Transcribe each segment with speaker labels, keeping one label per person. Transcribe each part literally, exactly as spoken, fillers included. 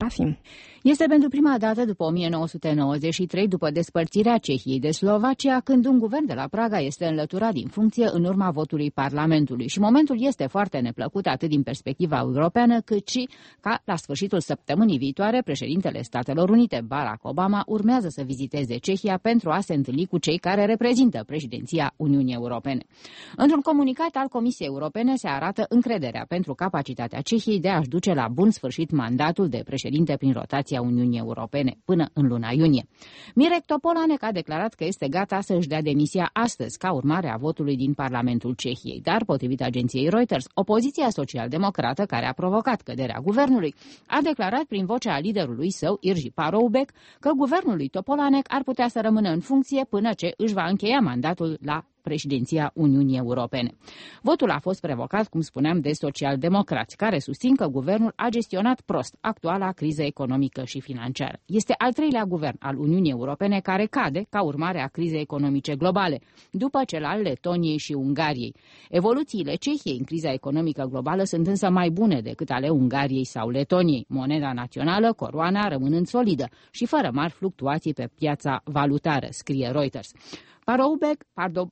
Speaker 1: Afim.
Speaker 2: Este pentru prima dată după o mie nouă sute nouăzeci și trei, după despărțirea Cehiei de Slovacia, când un guvern de la Praga este înlăturat din funcție în urma votului Parlamentului. Și momentul este foarte neplăcut atât din perspectiva europeană, cât și ca la sfârșitul săptămânii viitoare, președintele Statelor Unite, Barack Obama, urmează să viziteze Cehia pentru a se întâlni cu cei care reprezintă președinția Uniunii Europene. Într-un comunicat al Comisiei Europene se arată încrederea pentru capacitatea Cehiei de a-și duce la bun sfârșit mandatul de președinte prin rotația Uniunii Europene până în luna iunie. Mirek Topolánek a declarat că este gata să își dea demisia astăzi ca urmare a votului din Parlamentul Cehiei, dar, potrivit agenției Reuters, opoziția social-democrată care a provocat căderea guvernului a declarat prin vocea liderului său, Irji Paroubek, că guvernul lui Topolánek ar putea să rămână în funcție până ce își va încheia mandatul la președinția Uniunii Europene. Votul a fost provocat, cum spuneam, de social-democrați, care susțin că guvernul a gestionat prost actuala criză economică și financiară. Este al treilea guvern al Uniunii Europene care cade ca urmare a crizei economice globale, după cel al Letoniei și Ungariei. Evoluțiile Cehiei în criza economică globală sunt însă mai bune decât ale Ungariei sau Letoniei. Moneda națională, coroana, rămânând solidă și fără mari fluctuații pe piața valutară, scrie Reuters. Paroubek, pardon,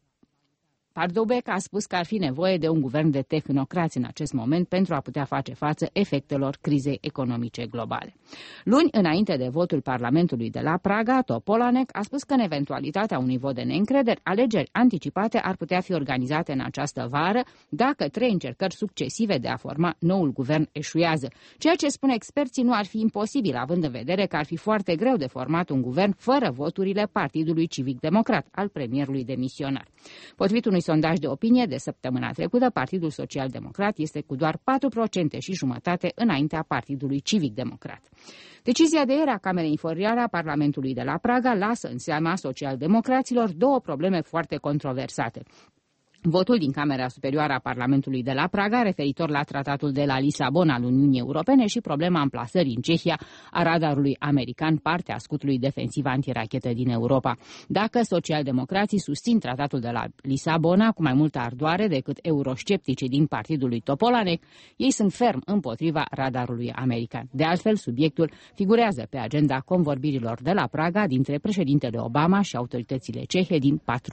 Speaker 2: Paroubek a spus că ar fi nevoie de un guvern de tehnocrați în acest moment pentru a putea face față efectelor crizei economice globale. Luni, înainte de votul Parlamentului de la Praga, Topolánek a spus că în eventualitatea unui vot de neîncredere, alegeri anticipate ar putea fi organizate în această vară dacă trei încercări succesive de a forma noul guvern eșuează. Ceea ce spun experții nu ar fi imposibil, având în vedere că ar fi foarte greu de format un guvern fără voturile Partidului Civic-Democrat al premierului demisionar. Potrivit unui sondaj de opinie de săptămâna trecută, Partidul Social-Democrat este cu doar patru virgulă cinci la sută înaintea Partidului Civic-Democrat. Decizia de ieri a Camerei Inferioare a Parlamentului de la Praga lasă în seama social-democraților două probleme foarte controversate. Votul din Camera Superioară a Parlamentului de la Praga, referitor la tratatul de la Lisabona al Uniunii Europene și problema amplasării în Cehia a radarului american, parte a scutului defensiv antirachetă din Europa. Dacă socialdemocrații susțin tratatul de la Lisabona cu mai multă ardoare decât euroscepticii din partidul lui Topolánek, ei sunt ferm împotriva radarului american. De altfel, subiectul figurează pe agenda convorbirilor de la Praga dintre președintele Obama și autoritățile cehe din patru